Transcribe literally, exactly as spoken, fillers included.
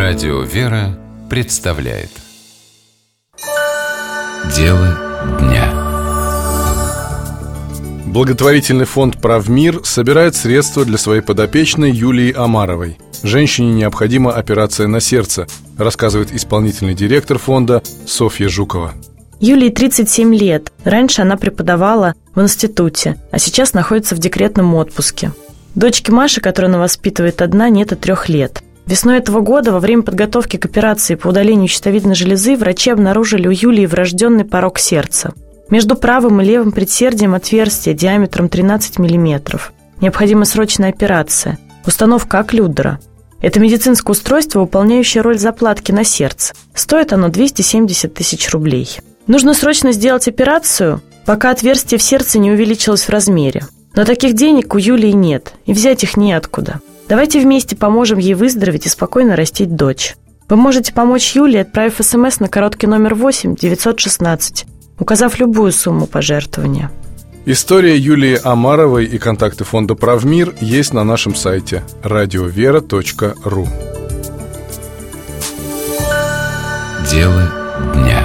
Радио «Вера» представляет Дело дня. Благотворительный фонд «Правмир» собирает средства для своей подопечной Юлии Омаровой. Женщине необходима операция на сердце, рассказывает исполнительный директор фонда Софья Жукова. Юлии тридцать семь лет. Раньше она преподавала в институте, а сейчас находится в декретном отпуске. Дочке Маши, которую она воспитывает одна, нет и трех лет. Весной этого года, во время подготовки к операции по удалению щитовидной железы, врачи обнаружили у Юлии врожденный порок сердца. Между правым и левым предсердием отверстие диаметром тринадцать миллиметров. Необходима срочная операция. Установка окклюдера. Это медицинское устройство, выполняющее роль заплатки на сердце. Стоит оно двести семьдесят тысяч рублей. Нужно срочно сделать операцию, пока отверстие в сердце не увеличилось в размере. Но таких денег у Юлии нет, и взять их неоткуда. Давайте вместе поможем ей выздороветь и спокойно растить дочь. Вы можете помочь Юлии, отправив смс на короткий номер восемь девятьсот шестнадцать, указав любую сумму пожертвования. История Юлии Омаровой и контакты фонда «Правмир» есть на нашем сайте радиовера точка ру. Дело дня.